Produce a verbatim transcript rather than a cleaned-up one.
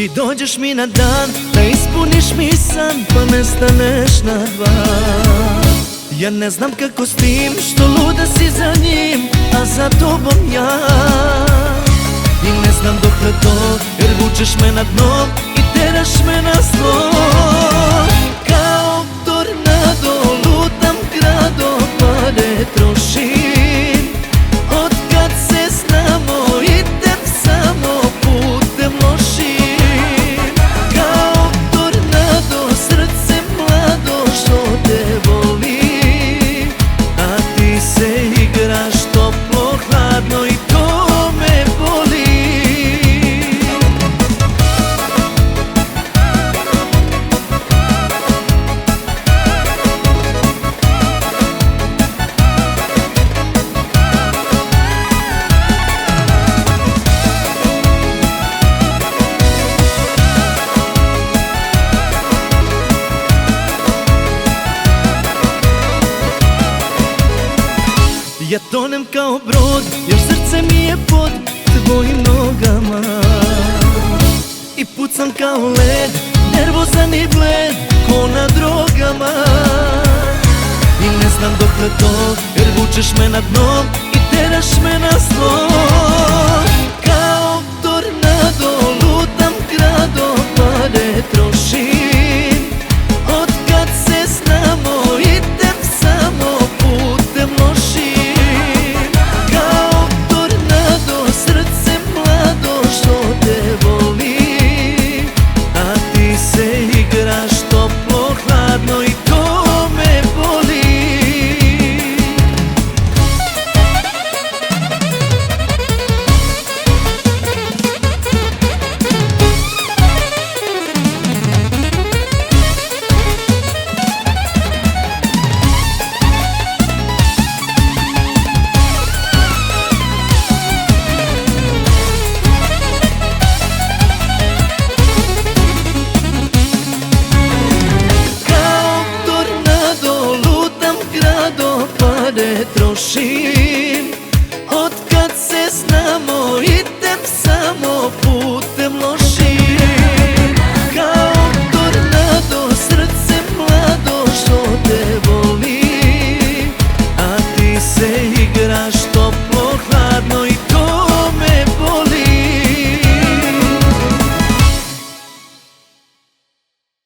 Ti dođeš mi na dan, da ispuniš mi san, pa nestaneš na dva. Ja ne znam kako s tim, što luda si za njim, a za tobom ja. I ne znam dokle to, jer vučeš me na dno i teraš me na zlo. Kao tornado lutam grado, pare trošim. Od kad se znamo, idem samo putem lošim. Kao tornado, srce mlado što te voli, a ti se igraš toplo, hladno i to me boli. Ja tonem kao brod, jer srce mi je pod tvojim nogama. I pucam kao led, nervozan i bled, ko na drogama. I ne znam dokle to, jer vučeš me na dno i teraš me na zlo.